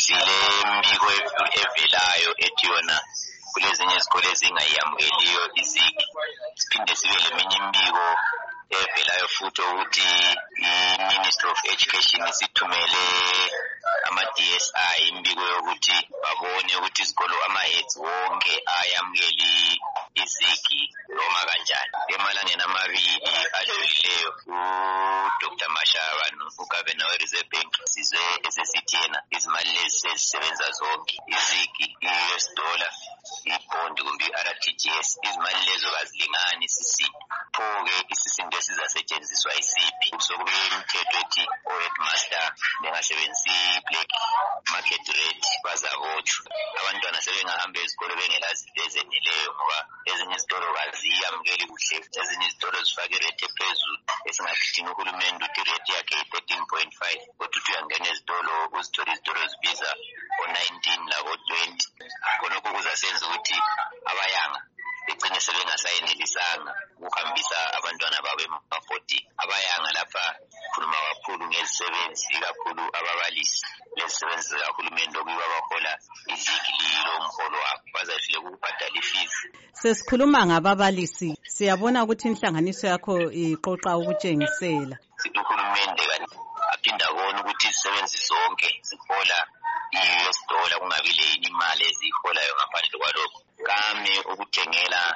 sile mbiko evelayo ethi yona kulezinye izikole ezingayamukeliyo izigi. Siphinde sibe leminye imbiko evelayo futhi ukuthi i-Ministry of Education isithumele ama-DSI imbiko yokuthi babone ukuthi izikolo ama-heads wonke ayamukeli izigi noma kanjani. Emalangeni amabili adlulileyo uDr. Mashaba uGovernor we-Reserve Bank sizwe esesithi yena izimali lezi sezisebenza zonke, izigi, i-US dollar, ibhondi kumbe i-RTGS, izimali lezo kazilingani isisindo. Pho-ke isisindo esizasetshenziswa isiphi? Sokube imithetho ethi o-headmaster bengasebenzisi i-black market rate bazabotshwa. Abantwana sebengahamba ezikolo bengelazi ezeneleyo ngoba ezinye izitolo kaziyamukeli kuhle, ezinye izitolo zifake irate ephezulu esingagidini uhulumende uthi irate yakhe yi-13.5 kodwa uthi uyangena ezitolo uzithola izitolo zibiza o-19 labo-20. Khonokho kuzasenza ukuthi abayanga begcine sebengasayenelisanga ukuhambisa abantwana babo ema-40. Abayanga lapha khuluma kakhulu ngezisebenzi, kakhulu ababalisi lezisebenzi zikahulumende okuyibo abahola izigililo umholo wabo bazafile ukubhadala i-fees. Sesikhuluma ngababalisi, siyabona ukuthi inhlanganiso yakho iqoqa ukutshengisela. Sithi uhulumende kanti aphinda abone ukuthi izisebenzi zonke zihola i-US dollar, kungabi leyini imali eziyiholayo ngaphandle kwalokho. Kame ukuthengela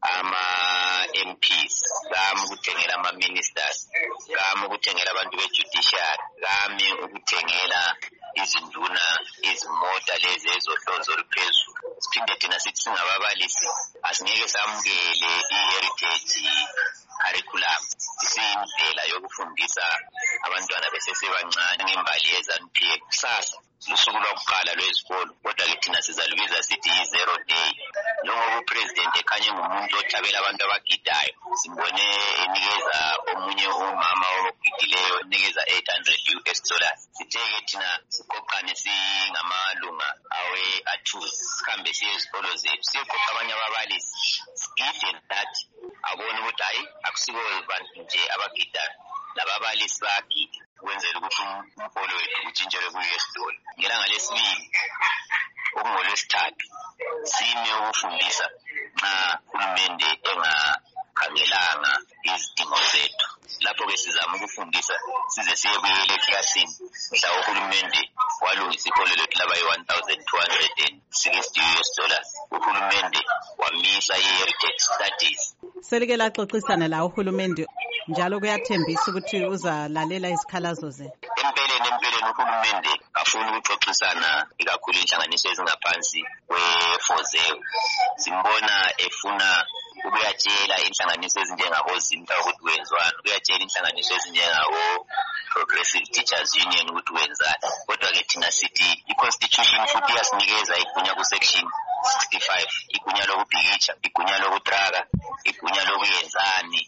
ama-MPs, kame ukuthengela ama-ministers, kame ukuthengela abantu be-judiciary, kame ukuthengela izinduna izimota lezi ezohlonzo oluphezulu. Siphinde thina sithi singababalisi asingeke samukele i-heritage curriculum isiyindlela yokufundisa abantwana besesebancane ngembali ye-ZANU-PF. Kusasa lusuku lwakuqala lwezikolo, kodwa ke thina sizalubiza sithi yi-zero day. Njengoba upresident ekhanye ngumuntu othabela abantu abagidayo, simbone enikeza omunye umama ogidileyo enikeza 800 US dollars. Sitheke thina siqoqane singamalunga awe-athuzi, sihambe siye ezikolo zethu siyeqoqa abanye ababalisi sigide nathi abone ukuthi hayi akusiko bantu nje abagidayo, nababalisi bagida ukwenzela ukuthi umholo wethu utshintshele ku-US dollar. Ngelanga lesibili okungolwesithathu sime ukufundisa nxa uhulumende engakhangelanga izidingo zethu. Lapho-ke sizama ukufundisa size siyebuyela eklasini mhla uhulumende walungisa iholo lethu laba yi-1,260 US dollars. Uhulumende wamisa i-heritage studies. Selike laxoxisana la uhulumende njalo kuyathembisa ukuthi uzalalela izikhalazo zethu. Empeleni uhulumende afuna ukuxoxisana ikakhulu inhlanganiso ezingaphansi kwe-FOZEO. Simbona efuna ukuyatshela inhlanganiso ezinjengabo-ZINTA ukuthi wenzwani, ukuyatshela inhlanganiso ezinjengabo-Progressive Teachers Union ukuthi wenzani. Kodwa-ke thina sithi i-Constitution futhi iyasinikeza igunya ku-Section 65, igunya lokubhikitsha, igunya lokutraka, igunya lokuyenzani